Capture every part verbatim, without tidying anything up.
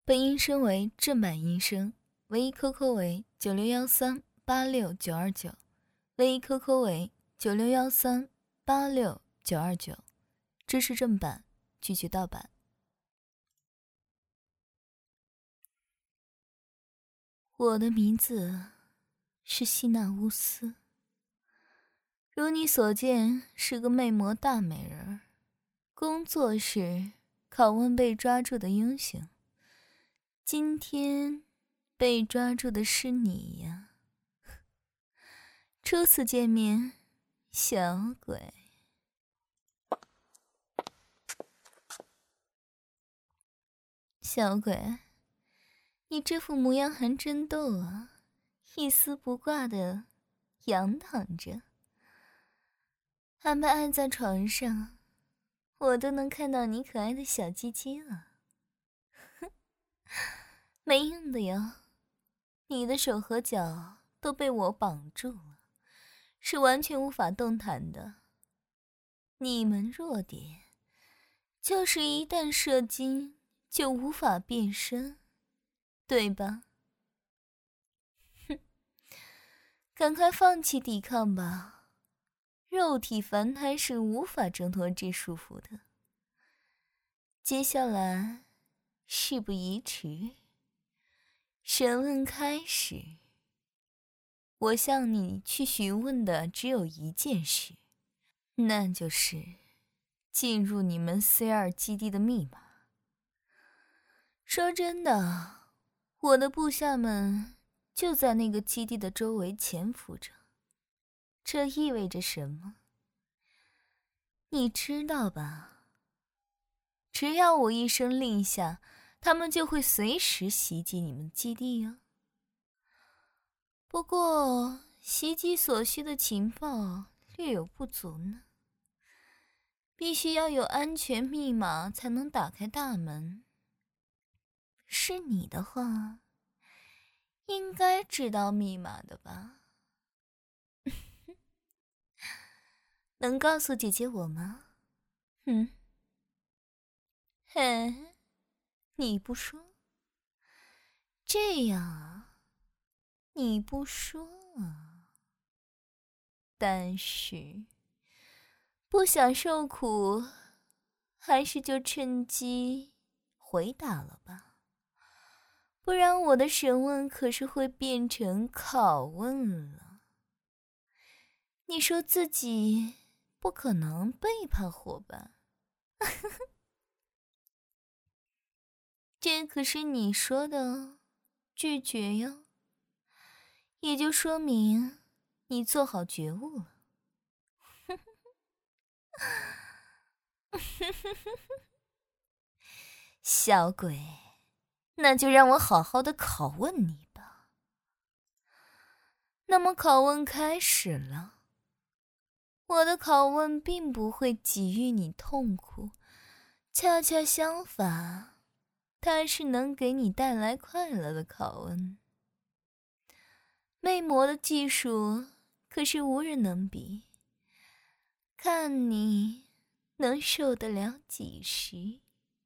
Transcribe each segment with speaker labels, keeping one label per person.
Speaker 1: 本音声为正版音声，唯一 Q Q 为九六一三八六九二九，唯一 Q Q 为九六一三八六九二九，支持正版，拒绝盗版。我的名字是希娜乌斯，如你所见，是个魅魔大美人，工作是拷问被抓住的英雄。今天被抓住的是你呀！初次见面，小鬼。小鬼，你这副模样还真逗啊，一丝不挂的仰躺着，还被按在床上，我都能看到你可爱的小鸡鸡了。哼，没用的哟，你的手和脚都被我绑住了，是完全无法动弹的。你们弱点就是一旦射精就无法变身，对吧？哼，赶快放弃抵抗吧，肉体凡胎是无法挣脱这束缚的。接下来事不宜迟，审问开始。我向你去询问的只有一件事，那就是进入你们 C 二 基地的密码。说真的，我的部下们就在那个基地的周围潜伏着，这意味着什么？你知道吧？只要我一声令下，他们就会随时袭击你们基地哦。不过，袭击所需的情报略有不足呢。必须要有安全密码才能打开大门。是你的话，应该知道密码的吧？能告诉姐姐我吗？嗯？嘿，你不说？这样啊？你不说啊？但是不想受苦，还是就趁机回答了吧，不然我的审问可是会变成拷问了。你说自己不可能背叛伙伴，这可是你说的哦，拒绝哟，也就说明你做好觉悟了。小鬼，那就让我好好的拷问你吧。那么拷问开始了。我的拷问并不会给予你痛苦，恰恰相反，它是能给你带来快乐的拷问。魅魔的技术可是无人能比，看你能受得了几时。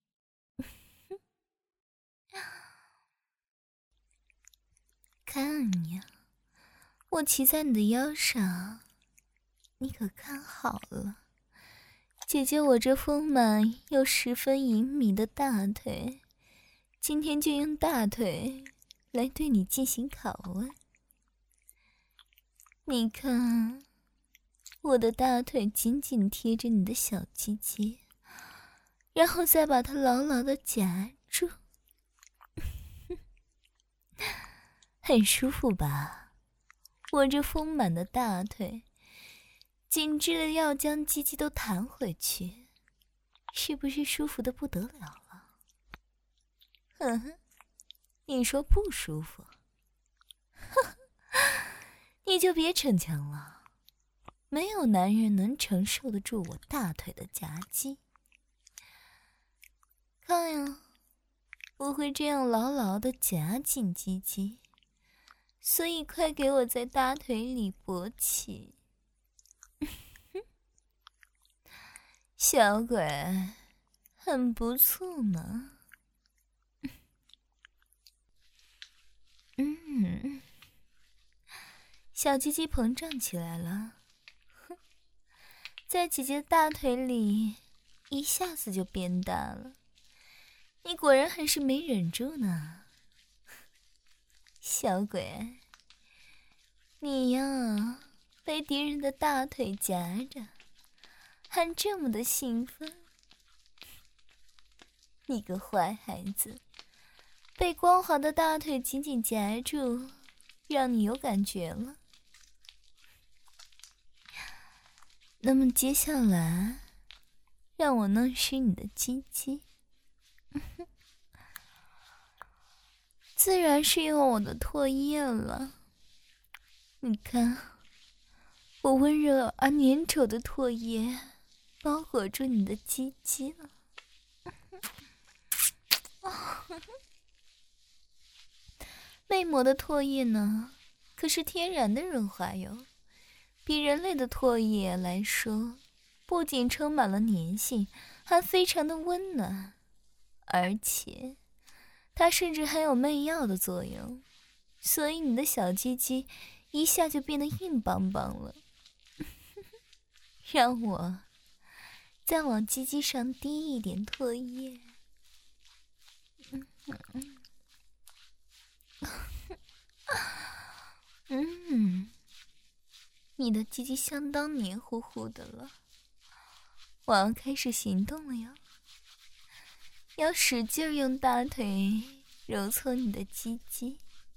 Speaker 1: 看呀，我骑在你的腰上，你可看好了，姐姐我这丰满又十分隐秘的大腿，今天就用大腿来对你进行拷问。你看，我的大腿紧紧贴着你的小鸡鸡，然后再把它牢牢地夹住。很舒服吧？我这丰满的大腿紧致的要将鸡鸡都弹回去，是不是舒服的不得了了？嗯，你说不舒服？你就别逞强了，没有男人能承受得住我大腿的夹击。看呀，我会这样牢牢地夹紧鸡鸡，所以快给我在大腿里勃起。小鬼，很不错嘛。 嗯，小鸡鸡膨胀起来了，哼，在姐姐的大腿里一下子就变大了。你果然还是没忍住呢，小鬼，你呀，被敌人的大腿夹着，还这么的兴奋。你个坏孩子，被光滑的大腿紧紧夹住，让你有感觉了。那么接下来，让我弄湿你的鸡鸡，自然是用我的唾液了。你看，我温柔而粘稠的唾液包裹住你的鸡鸡了。魅魔的唾液呢，可是天然的润滑油，比人类的唾液来说，不仅充满了粘性，还非常的温暖，而且它甚至还有媚药的作用，所以你的小鸡鸡一下就变得硬邦邦了。让我再往鸡鸡上滴一点唾液。嗯嗯嗯，你的鸡鸡相当黏糊糊的了，我要开始行动了哟。要使劲用大腿揉搓你的鸡鸡。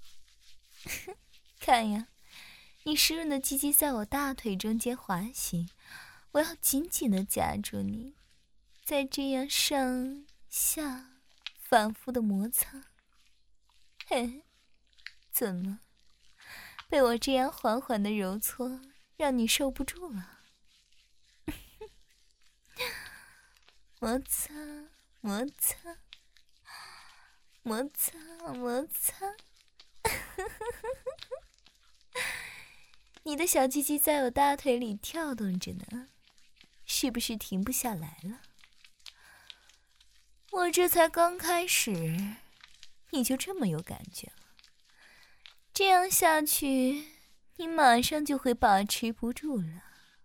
Speaker 1: 看呀，你湿润的鸡鸡在我大腿中间滑行，我要紧紧地夹住你，再这样上下反复的摩擦。嘿，怎么被我这样缓缓的揉搓让你受不住了？摩擦摩擦摩擦摩擦你的小鸡鸡在我大腿里跳动着呢，是不是停不下来了？我这才刚开始，你就这么有感觉了？这样下去，你马上就会把持不住了。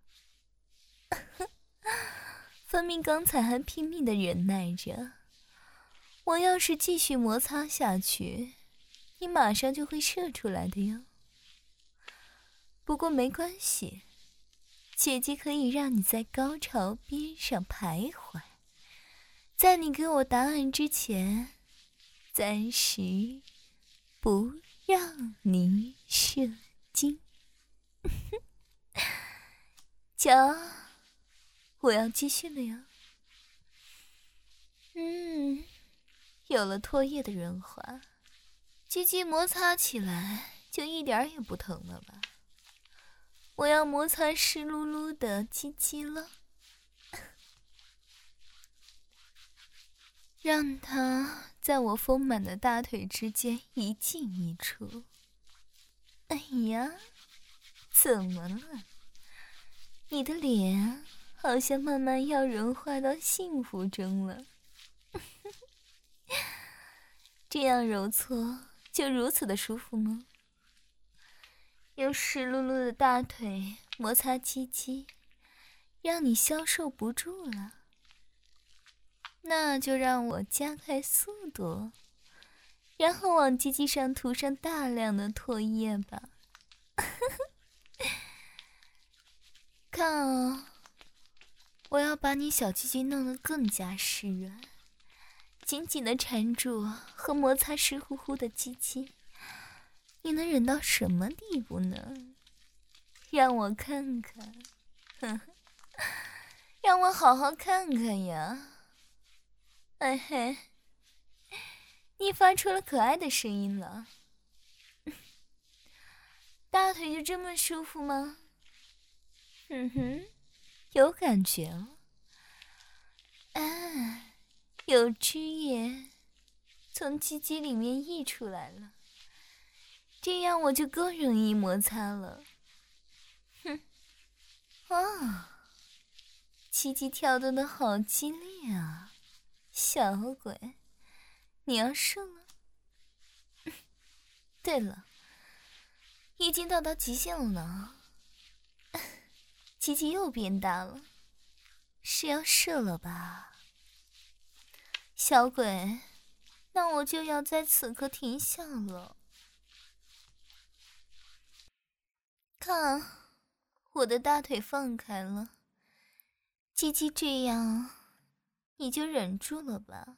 Speaker 1: 分明刚才还拼命的忍耐着，我要是继续摩擦下去，你马上就会射出来的哟。不过没关系，姐姐可以让你在高潮边上徘徊，在你给我答案之前，暂时不让你射精。瞧，我要继续了呀。嗯，有了唾液的润滑，鸡鸡摩擦起来就一点也不疼了吧？我要摩擦湿漉漉的鸡鸡了，让它在我丰满的大腿之间一进一出。哎呀，怎么了？你的脸好像慢慢要融化到幸福中了。这样揉搓就如此的舒服吗？用湿漉漉的大腿摩擦鸡鸡，让你消受不住了。那就让我加快速度，然后往鸡鸡上涂上大量的唾液吧。看哦，我要把你小鸡鸡弄得更加湿润，紧紧地缠住和摩擦湿乎乎的鸡鸡。你能忍到什么地步呢？让我看看，呵呵，让我好好看看呀！哎嘿，你发出了可爱的声音了。大腿就这么舒服吗？嗯哼，有感觉了。啊，有汁液从鸡鸡里面溢出来了。这样我就更容易摩擦了。哼，啊，鸡鸡跳动的好激烈啊，小鬼，你要射了？ 对了，已经到达极限了呢，鸡鸡又变大了，是要射了吧？小鬼，那我就要在此刻停下了。看，我的大腿放开了，鸡鸡这样，你就忍住了吧？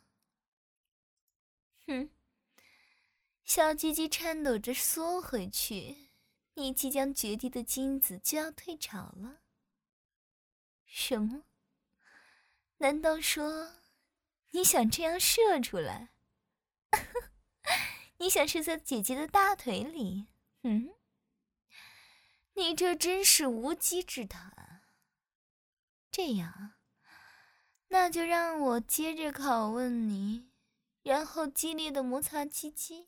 Speaker 1: 哼，小鸡鸡颤抖着缩回去，你即将绝地的精子就要退潮了。什么？难道说你想这样射出来？你想射在姐姐的大腿里？嗯？你这真是无稽之谈。这样，那就让我接着拷问你，然后激烈的摩擦鸡鸡。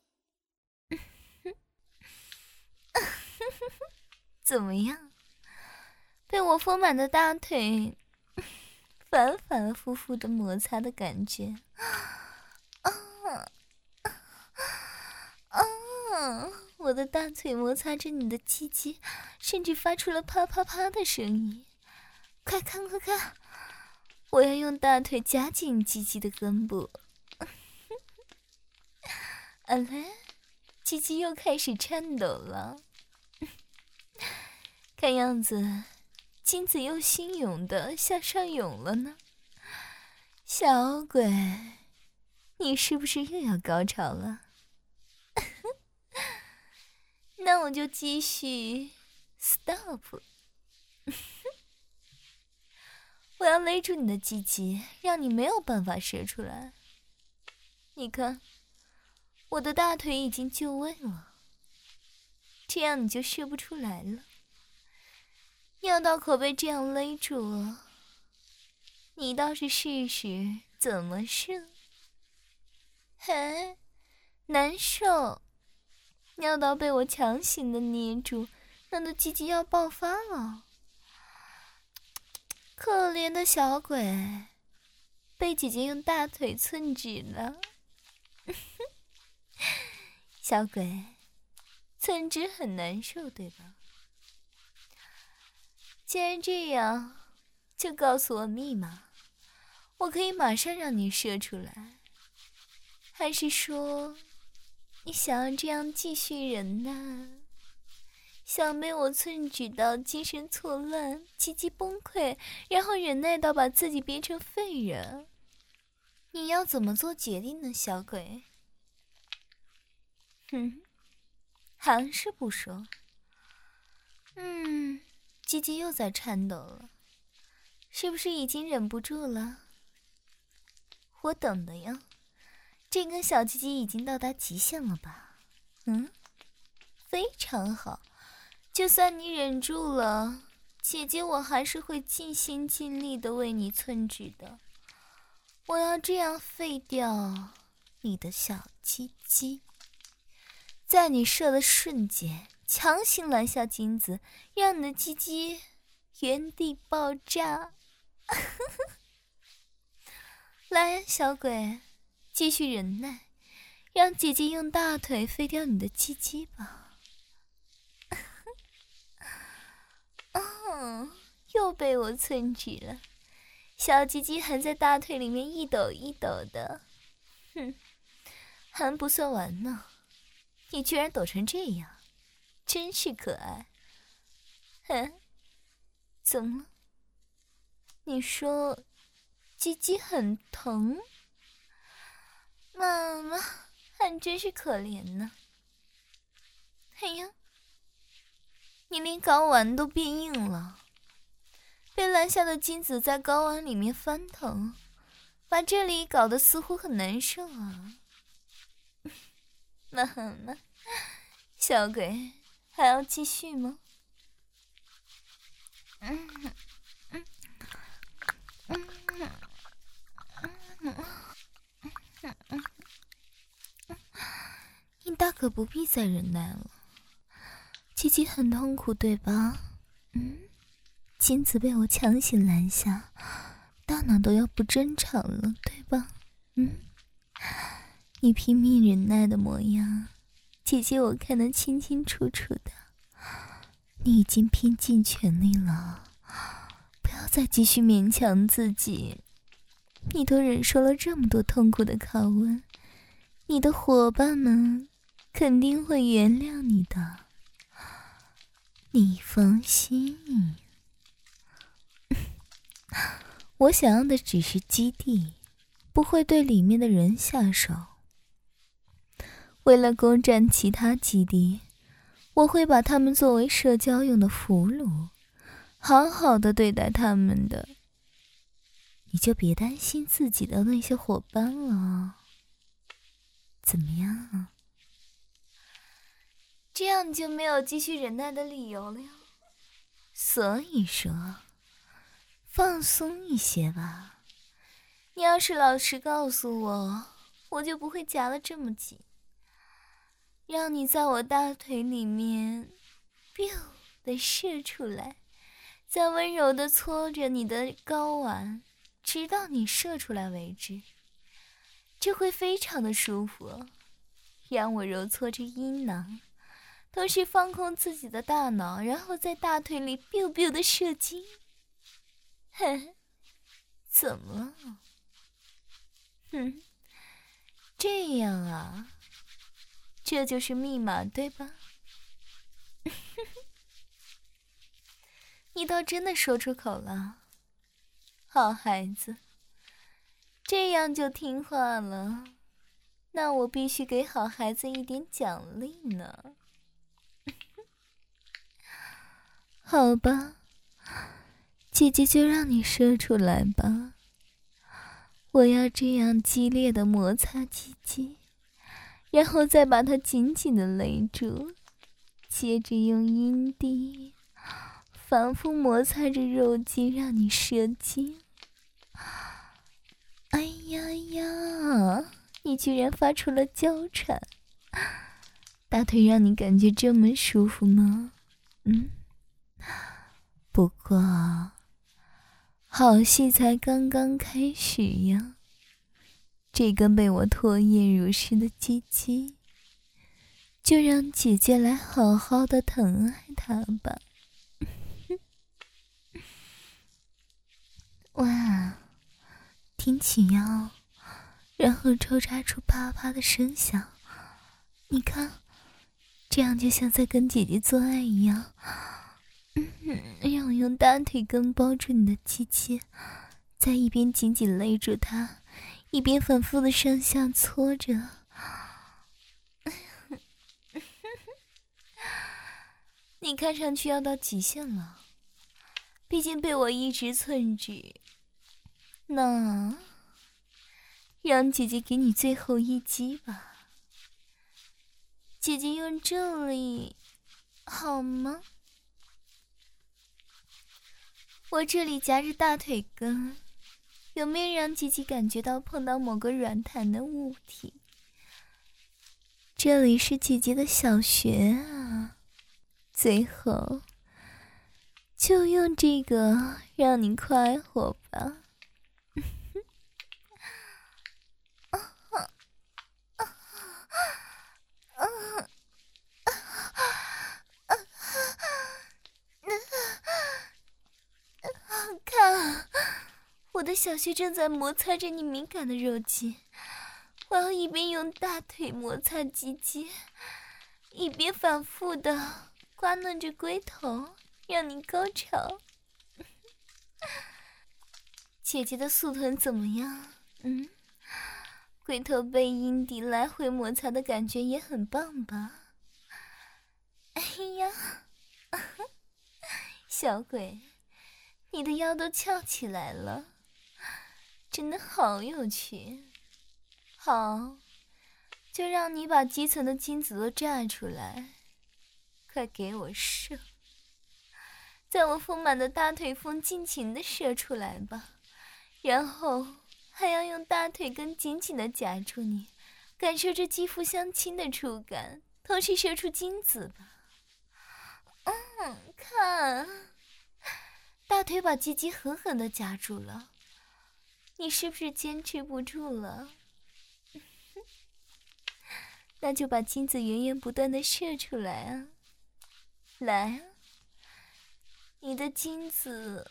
Speaker 1: 怎么样？被我丰满的大腿反反复复的摩擦的感觉。啊啊！我的大腿摩擦着你的鸡鸡，甚至发出了啪啪啪的声音。快看快看，我要用大腿夹紧鸡鸡的根部。啊嘞，鸡鸡又开始颤抖了。看样子精子又新涌的向上涌了呢。小鬼，你是不是又要高潮了？那我就继续 stop。 我要勒住你的鸡鸡，让你没有办法射出来。你看，我的大腿已经就位了，这样你就射不出来了。尿道口被这样勒住了，你倒是试试怎么射。嘿，难受，尿道被我强行的捏住，弄得鸡鸡要爆发了。可怜的小鬼，被姐姐用大腿寸指了。小鬼，寸指很难受，对吧？既然这样，就告诉我密码，我可以马上让你射出来。还是说，你想要这样继续忍耐，想被我寸指到精神错乱、鸡鸡崩溃，然后忍耐到把自己变成废人？你要怎么做决定呢，小鬼？哼，还是不说。嗯，鸡鸡又在颤抖了，是不是已经忍不住了？我懂的呀，这根小鸡鸡已经到达极限了吧？嗯，非常好。就算你忍住了，姐姐我还是会尽心尽力的为你寸指的。我要这样废掉你的小鸡鸡，在你射的瞬间强行拦下精子，让你的鸡鸡原地爆炸。来，小鬼，继续忍耐，让姐姐用大腿废掉你的鸡鸡吧。哦，又被我寸指了，小鸡鸡还在大腿里面一抖一抖的。哼，还不算完呢，你居然抖成这样，真是可爱。哼，怎么了？你说鸡鸡很疼？妈妈还真是可怜呢。哎呀，你连睾丸都变硬了，被拦下的精子在睾丸里面翻腾，把这里搞得似乎很难受啊。妈妈，小鬼还要继续吗？嗯嗯嗯嗯嗯嗯，你大可不必再忍耐了。鸡鸡很痛苦，对吧？嗯，精子被我强行拦下，大脑都要不正常了，对吧？嗯，你拼命忍耐的模样， 姐姐我看得清清楚楚的，你已经拼尽全力了，不要再继续勉强自己。你都忍受了这么多痛苦的拷问，你的伙伴们肯定会原谅你的，你放心。我想要的只是基地，不会对里面的人下手。为了攻占其他基地，我会把他们作为社交用的俘虏，好好的对待他们的。你就别担心自己的那些伙伴了，怎么样啊？这样你就没有继续忍耐的理由了哟。所以说，放松一些吧。你要是老实告诉我，我就不会夹得这么紧，让你在我大腿里面 biu 的射出来，再温柔的搓着你的睾丸，直到你射出来为止。这会非常的舒服，让我揉搓着阴囊，同时放空自己的大脑，然后在大腿里 biu biu 的射精。哼，怎么了？哼，这样啊，这就是密码对吧？你倒真的说出口了，好孩子，这样就听话了。那我必须给好孩子一点奖励呢。好吧，姐姐就让你射出来吧。我要这样激烈的摩擦鸡鸡，然后再把它紧紧的勒住，接着用阴蒂反复摩擦着肉肌，让你射精。哎呀呀，你居然发出了娇喘，大腿让你感觉这么舒服吗？嗯，不过好戏才刚刚开始呀，这根被我唾液如湿的鸡鸡，就让姐姐来好好的疼爱它吧。哇，挺起腰，然后抽插出啪啪的声响，你看，这样就像在跟姐姐做爱一样。嗯，让我用大腿根包住你的鸡鸡，在一边紧紧勒住它，一边反复的上下搓着。你看上去要到极限了，毕竟被我一直寸止。那让姐姐给你最后一击吧，姐姐用这里好吗？我这里夹着大腿根，有没有让姐姐感觉到碰到某个软弹的物体？这里是姐姐的小穴啊，最后就用这个让你快活吧。看，我的小穴正在摩擦着你敏感的肉肌，我要一边用大腿摩擦鸡鸡，一边反复的刮弄着龟头，让你高潮。姐姐的素臀怎么样？嗯，龟头被阴蒂来回摩擦的感觉也很棒吧？哎呀，小鬼，你的腰都翘起来了，真的好有趣。好，就让你把基层的精子都榨出来，快给我射，在我丰满的大腿缝尽情的射出来吧，然后还要用大腿根紧紧的夹住你，感受着肌肤相亲的触感，同时射出精子吧。嗯，看，大腿把鸡鸡狠狠地夹住了，你是不是坚持不住了？ 那就把精子源源不断的射出来啊！来啊，你的精子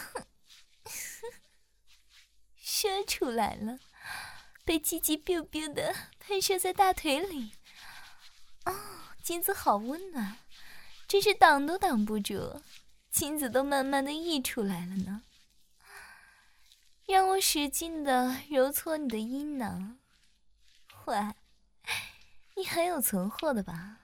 Speaker 1: 射出来了，被鸡鸡 biu biu 的喷射在大腿里。哦，精子好温暖，真是挡都挡不住，精子都慢慢的溢出来了呢。让我使劲的揉搓你的阴囊。喂，你还有存货的吧？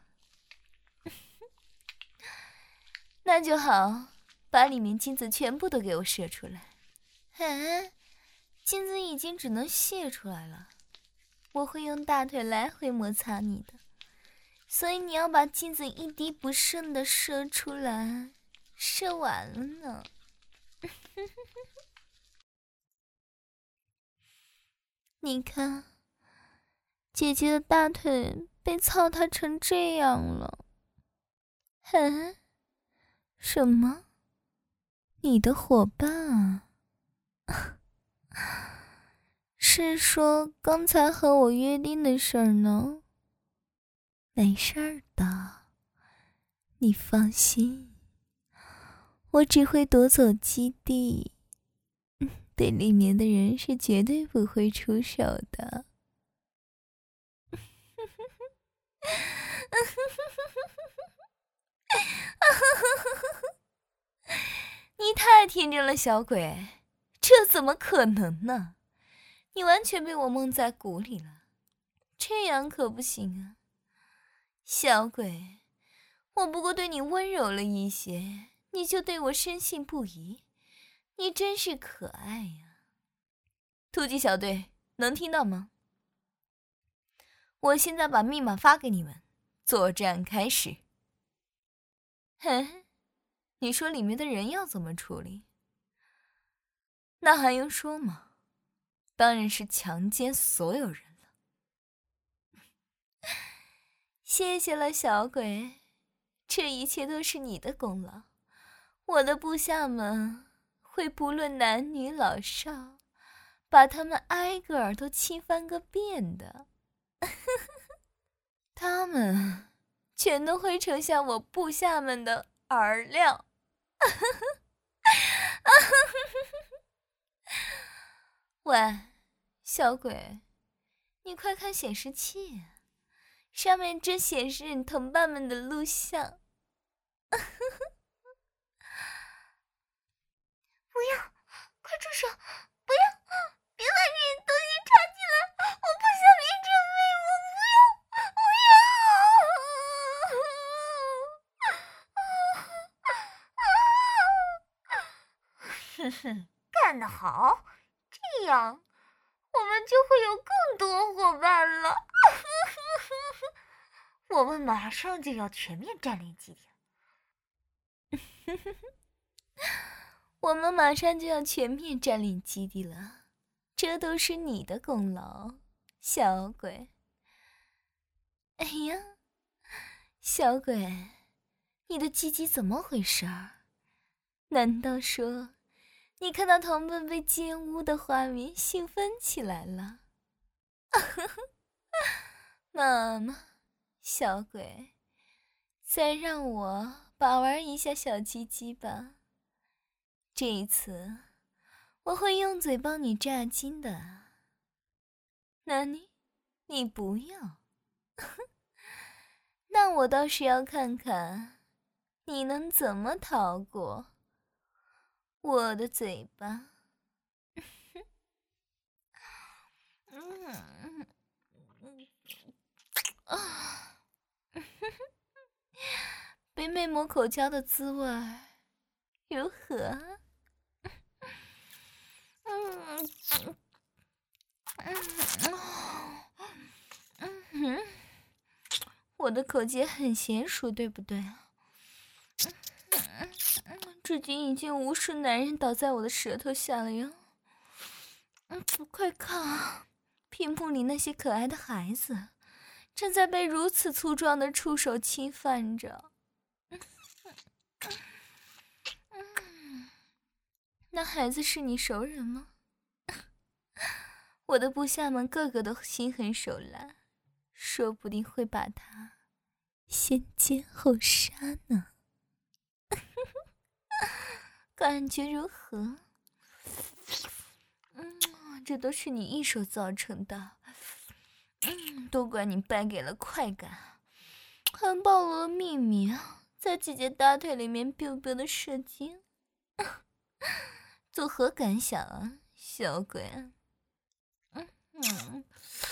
Speaker 1: 那就好，把里面精子全部都给我射出来。啊，精子已经只能泄出来了，我会用大腿来回摩擦你的，所以你要把精子一滴不剩的射出来，射完了呢。你看，姐姐的大腿被操塌成这样了。嗯，什么？你的伙伴啊？是说刚才和我约定的事儿呢？没事儿的，你放心，我只会夺走基地，对里面的人是绝对不会出手的。你太天真了，小鬼，这怎么可能呢？你完全被我蒙在鼓里了，这样可不行啊。小鬼，我不过对你温柔了一些，你就对我深信不疑，你真是可爱呀。突击小队，能听到吗？我现在把密码发给你们，作战开始。哼，你说里面的人要怎么处理？那还用说吗？当然是强奸所有人了。谢谢了，小鬼，这一切都是你的功劳。我的部下们会不论男女老少，把他们挨个儿都亲翻个遍的。他们全都会成像我部下们的儿料。喂，小鬼，你快看显示器，上面正显示你同伴们的录像。不要，快住手！不要，别把这些东西插进来，我不想变成废物！不要，不要！哼哼，干得好！这样，我们就会有更多伙伴了。我们马上就要全面占领基地了。我们马上就要全面占领基地了，这都是你的功劳，小鬼。哎呀，小鬼，你的鸡鸡怎么回事儿？难道说你看到同伴被奸污的画面兴奋起来了？妈妈，小鬼，再让我把玩一下小鸡鸡吧。这一次我会用嘴帮你炸金的。那你你不要？那我倒是要看看你能怎么逃过我的嘴巴。嗯啊，被妹磨口交的滋味如何？嗯嗯嗯，我的口技很娴熟，对不对？至今已经无数男人倒在我的舌头下了哟。嗯，快看，屏幕里那些可爱的孩子正在被如此粗壮的触手侵犯着。那孩子是你熟人吗？我的部下们个个都心狠手辣， 说不定会把他先奸后杀呢。感觉如何？嗯，这都是你一手造成的。嗯，都怪你败给了快感，还暴露了秘密，在姐姐大腿里面 biu biu 的射精。作何感想啊，小鬼？嗯嗯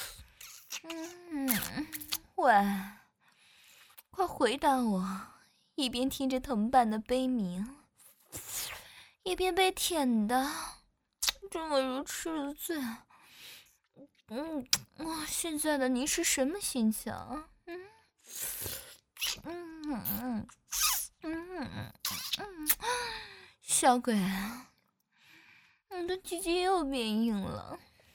Speaker 1: 嗯，喂，快回答我！一边听着同伴的悲鸣，一边被舔的这么如痴如醉。嗯，哇，现在的你是什么心情？嗯嗯嗯嗯嗯嗯，小鬼，你的鸡鸡又变硬了。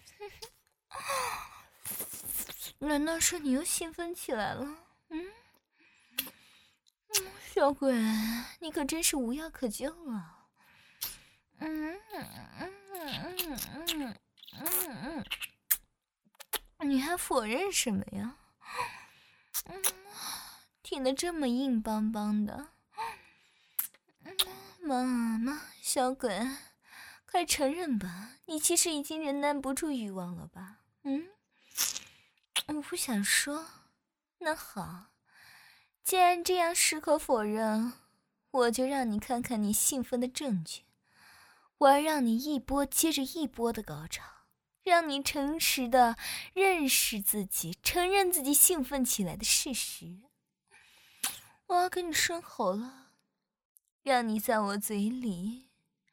Speaker 1: 难道说你又兴奋起来了？嗯，嗯，小鬼，你可真是无药可救啊！嗯嗯嗯嗯嗯嗯嗯，你还否认什么呀？嗯，挺得这么硬邦邦的。嗯，妈妈，小鬼，快承认吧，你其实已经忍耐不住欲望了吧？嗯，我不想说。那好，既然这样矢口否认，我就让你看看你兴奋的证据。我要让你一波接着一波的高潮，让你诚实的认识自己，承认自己兴奋起来的事实。我要跟你生喉了，让你在我嘴里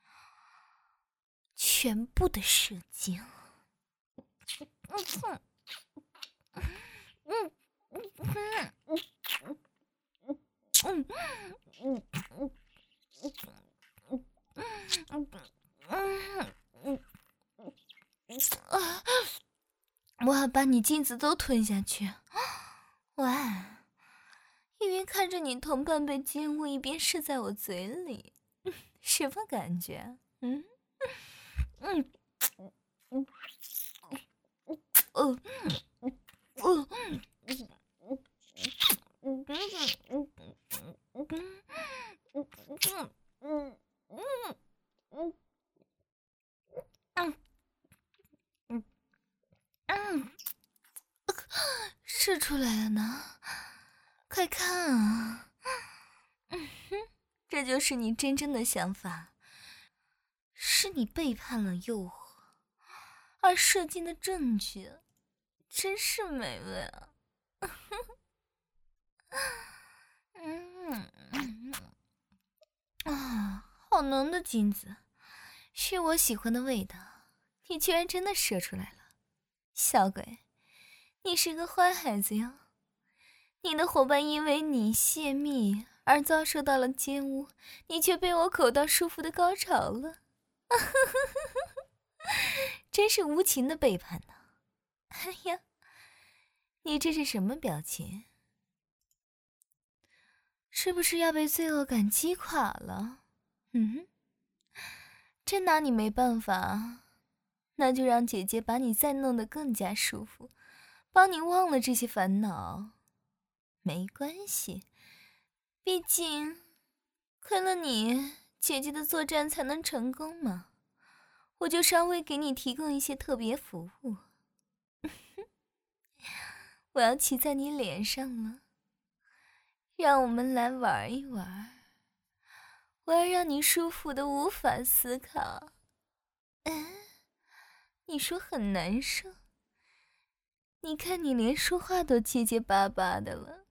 Speaker 1: 全部的射精。嗯嗯嗯嗯嗯嗯嗯嗯嗯啊！我要把你精子都吞下去。喂，一边看着你同伴被奸污，一边射在我嘴里，什么感觉？嗯嗯嗯嗯嗯嗯嗯嗯嗯嗯嗯，射出来了呢，快看啊！嗯哼，这就是你真正的想法，是你背叛了诱惑，而射精的证据，真是美味啊！嗯嗯啊，好浓的精子，是我喜欢的味道，你居然真的射出来了，小鬼，你是个坏孩子哟！你的伙伴因为你泄密而遭受到了奸污，你却被我口到舒服的高潮了，真是无情的背叛呢！哎呀，你这是什么表情？是不是要被罪恶感击垮了？嗯，真拿你没办法，那就让姐姐把你再弄得更加舒服，帮你忘了这些烦恼。没关系，毕竟亏了你，姐姐的作战才能成功嘛。我就稍微给你提供一些特别服务。我要骑在你脸上了，让我们来玩一玩。我要让你舒服的无法思考。嗯，你说很难受，你看你连说话都结结巴巴的了。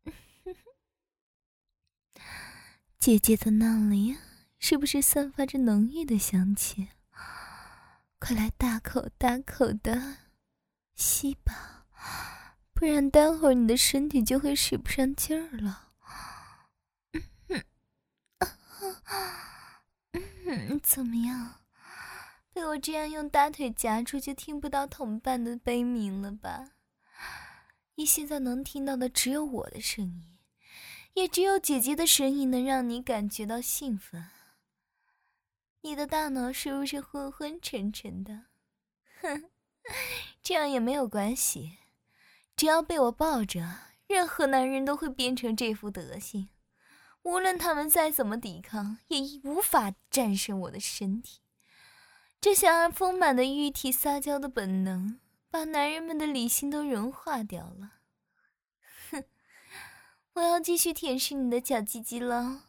Speaker 1: 姐姐的那里是不是散发着浓郁的香气？快来大口大口的吸吧，不然待会儿你的身体就会使不上劲儿了。嗯嗯，怎么样？被我这样用大腿夹住，就听不到同伴的悲鸣了吧？你现在能听到的只有我的声音，也只有姐姐的声音能让你感觉到兴奋。你的大脑是不是昏昏沉沉的？哼，这样也没有关系， 只要被我抱着，任何男人都会变成这副德行。无论他们再怎么抵抗，也无法战胜我的身体。这想要丰满的玉体撒娇的本能，把男人们的理性都融化掉了。哼，我要继续舔舐你的小鸡鸡了。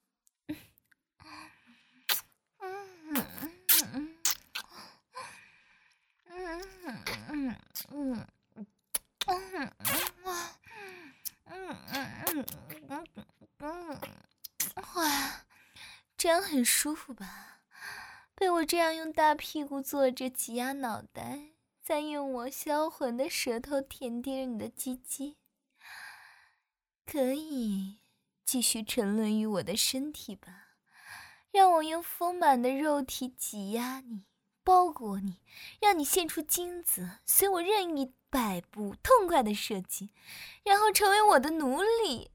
Speaker 1: 哇，这样很舒服吧？被我这样用大屁股坐着挤压脑袋，再用我销魂的舌头舔舐着你的鸡鸡，可以继续沉沦于我的身体吧？让我用丰满的肉体挤压你，包裹你，让你现出精子，随我任意摆布，痛快的射击，然后成为我的奴隶。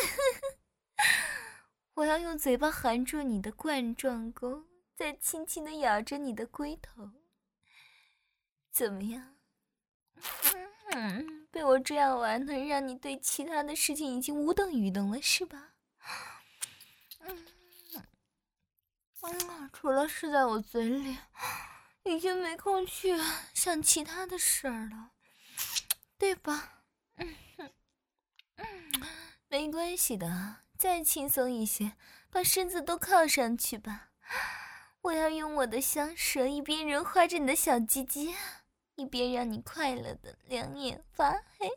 Speaker 1: 我要用嘴巴含住你的冠状沟，再轻轻地咬着你的龟头。怎么样？嗯，被我这样玩能让你对其他的事情已经无动于衷了，是吧？嗯，嗯，除了是在我嘴里，已经没空去想其他的事儿了，对吧？嗯，没关系的，再轻松一些，把身子都靠上去吧。我要用我的香舌一边融化着你的小鸡鸡，一边让你快乐的两眼发黑。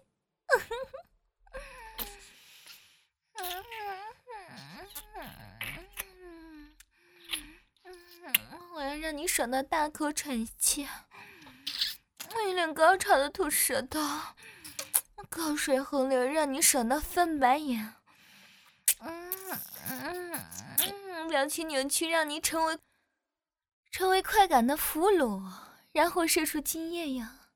Speaker 1: 我要让你爽到大口喘气，一脸高潮的吐舌头，口水横流，让你爽到翻白眼。嗯嗯嗯，表情扭曲，让你成为成为快感的俘虏，然后射出精液呀！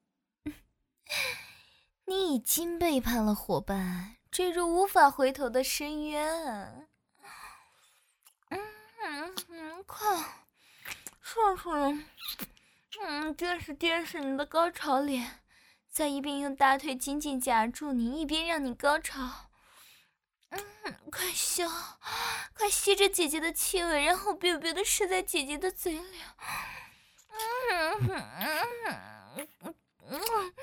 Speaker 1: 你已经背叛了伙伴，坠入无法回头的深渊。嗯嗯嗯，快射出来！嗯，掂视掂视你的高潮脸，再一边用大腿紧紧夹住你，一边让你高潮。嗯，快吸，快吸着姐姐的气味，然后别别的射在姐姐的嘴里。嗯嗯嗯嗯嗯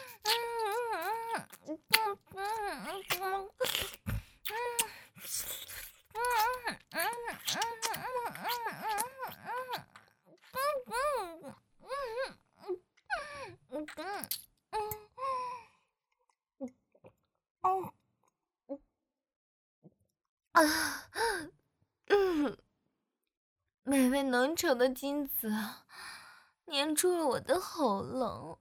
Speaker 1: 啊，嗯，美味浓稠的精子粘住了我的喉咙，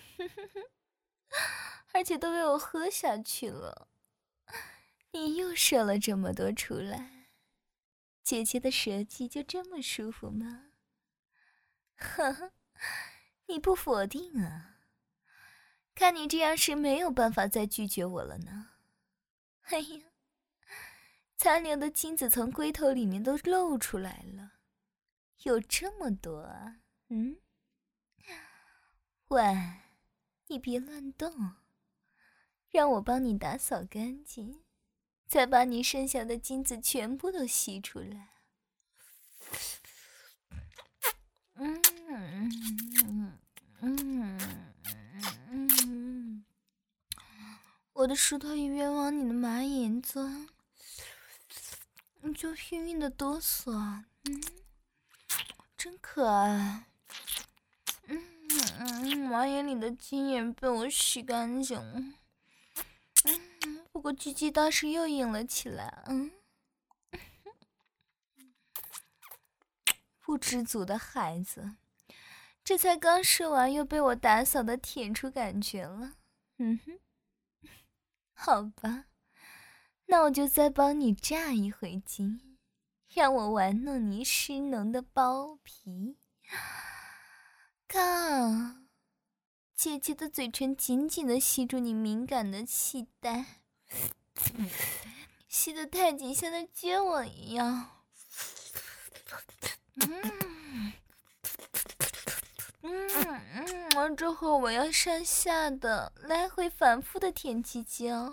Speaker 1: 而且都被我喝下去了。你又射了这么多出来，姐姐的舌技就这么舒服吗？呵呵，你不否定啊？看你这样是没有办法再拒绝我了呢。哎呀，残留的精子从龟头里面都露出来了，有这么多啊？嗯？喂，你别乱动，让我帮你打扫干净，再把你剩下的精子全部都吸出来。嗯嗯嗯嗯嗯，我的舌头一边往你的马眼钻，你就拼命的哆嗦，嗯，真可爱。嗯嗯，马眼里的精液被我洗干净了。嗯，不过鸡鸡倒是又硬了起来。嗯，不知足的孩子，这才刚射完，又被我打扫的舔出感觉了。嗯哼，好吧，那我就再帮你炸一回精，让我玩弄你湿浓的包皮。看，姐姐的嘴唇紧紧地吸住你敏感的气带，吸得太紧，像在接吻一样。嗯， 嗯嗯，之后我要上下的来回反复的舔鸡鸡哦。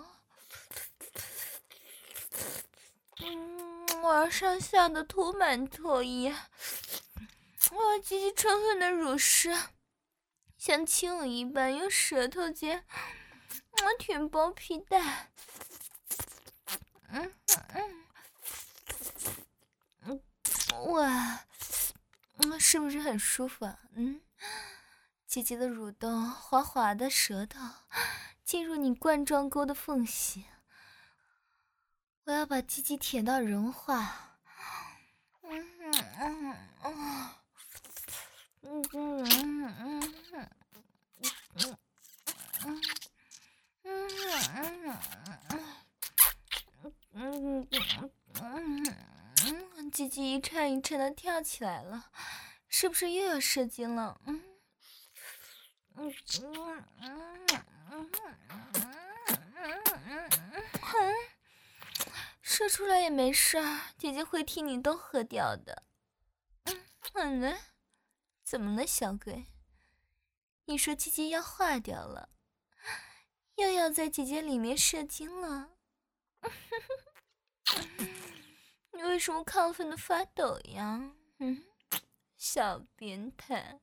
Speaker 1: 嗯，我要上下的涂满唾液，我要鸡鸡充分的乳湿，像亲吻一般，用舌头尖，我舔包皮带。嗯嗯嗯，哇，嗯，是不是很舒服啊？嗯，姐姐的蠕动，滑滑的舌头进入你冠状沟的缝隙，我要把鸡鸡舔到融化。嗯嗯嗯嗯嗯嗯嗯嗯嗯嗯嗯嗯，鸡鸡一颤一颤的跳起来了，是不是又要射精了？嗯嗯嗯嗯嗯嗯，射出来也没事儿，姐姐会替你都喝掉的。嗯，好了，怎么了，小鬼？你说鸡鸡要化掉了，又要在姐姐里面射精了？你为什么亢奋的发抖呀？嗯，小变态。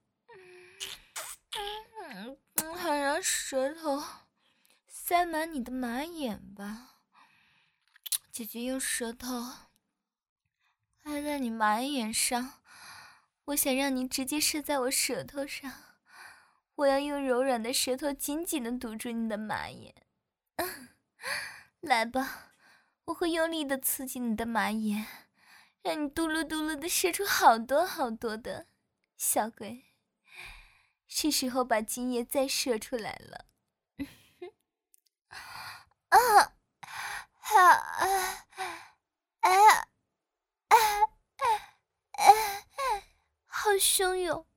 Speaker 1: 嗯嗯，还让舌头塞满你的马眼吧。姐姐用舌头挨在你马眼上，我想让你直接射在我舌头上。我要用柔软的舌头紧紧地堵住你的马眼。嗯，来吧，我会用力地刺激你的马眼，让你嘟噜嘟噜地射出好多好多的。小鬼，是时候把精液再射出来了。啊，好啊，哎，哎，哎，好汹涌！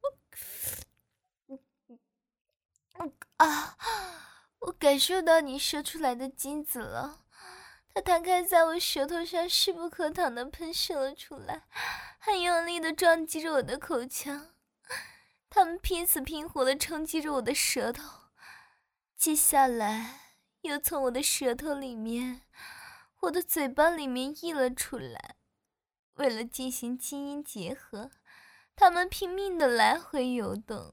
Speaker 1: 啊，我感受到你射出来的精子了，它弹开在我舌头上，势不可挡地喷射了出来，很用力地撞击着我的口腔，它们拼死拼活地冲击着我的舌头，接下来又从我的舌头里面、我的嘴巴里面溢了出来。为了进行基因结合，它们拼命地来回游动。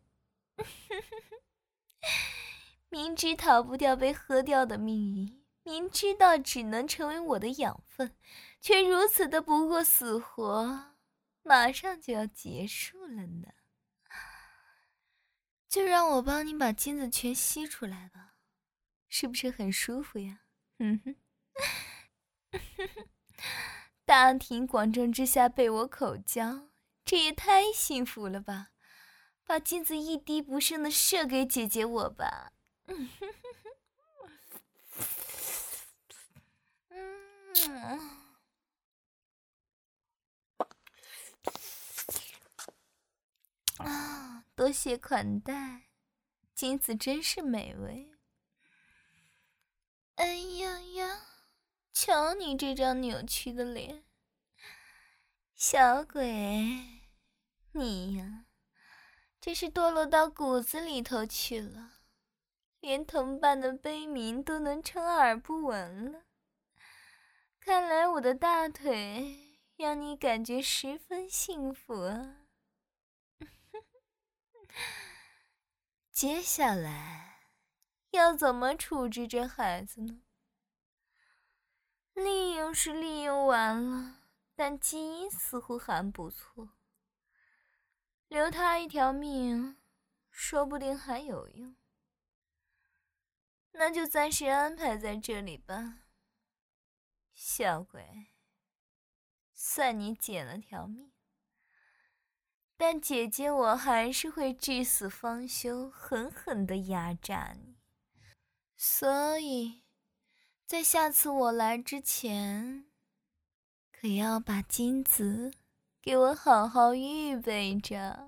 Speaker 1: 明知逃不掉被喝掉的命运，明知道只能成为我的养分，却如此的不顾死活，马上就要结束了呢。就让我帮你把金子全吸出来吧，是不是很舒服呀？嗯哼，大庭广众之下被我口交，这也太幸福了吧！把金子一滴不剩的射给姐姐我吧。嗯哼嗯，啊，多谢款待，金子真是美味。哎呀呀，瞧你这张扭曲的脸，小鬼，你呀，真是堕落到骨子里头去了，连同伴的悲鸣都能充耳不闻了。看来我的大腿让你感觉十分幸福啊。接下来要怎么处置这孩子呢？利用是利用完了，但基因似乎还不错，留他一条命，说不定还有用。那就暂时安排在这里吧，小鬼，算你捡了条命。但姐姐我还是会至死方休，狠狠地压榨你。所以，在下次我来之前，可要把金子给我好好预备着。